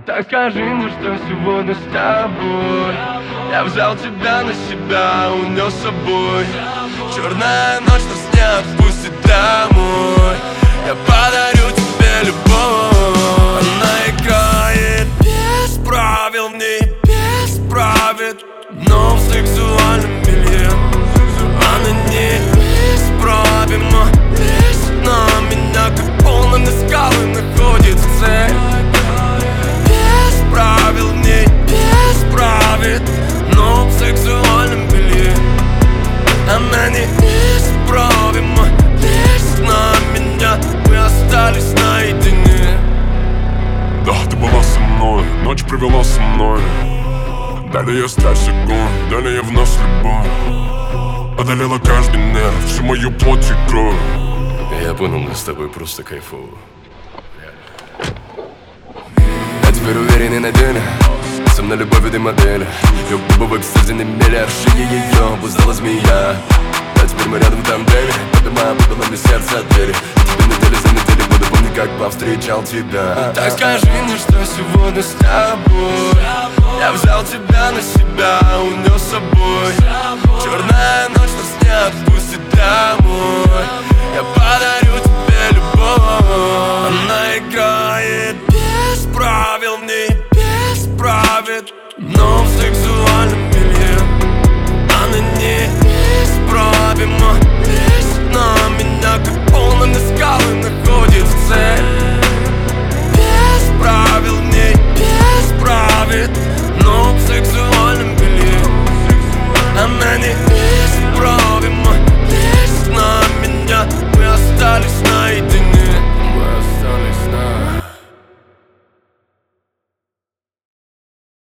Так скажи мне, что сегодня с тобой. Я взял тебя на себя, унес с собой. Черная ночь нас не отпустит домой. Я подарю тебе любовь. Она играет без правил, не без правил, но в сексуальном белье. Она неисправима, лезет на меня, как полными скалы находит цель. Без правил, не без правил, но в сексуальном белье. Она неисправима, лезет на меня, мы остались наедине. Да, ты была со мной, ночь провела со мной. Далее я страсть огонь, далее я вновь любовь. Одолела каждый нерв, всю мою плоть и кровь. Я понял, мы с тобой просто кайфово. Я теперь уверен и надежен. Со мной любовь и модели. Ее губы в экстазе немели, а в шее ее обуздала змея. А теперь мы рядом в тандеме, поднимаем на мне сердце от двери. Тебе недели за неделей буду помнить, как повстречал тебя. Так скажи мне, что сегодня с тобой. Я взял тебя на себя, унес с собой. Черная ночь нас не отпустит домой. Я подарю тебе любовь. Она играет без правил, не без правил, но в сексуальном белье. Она неисправима, лезет на меня, как полными скалы находит цель.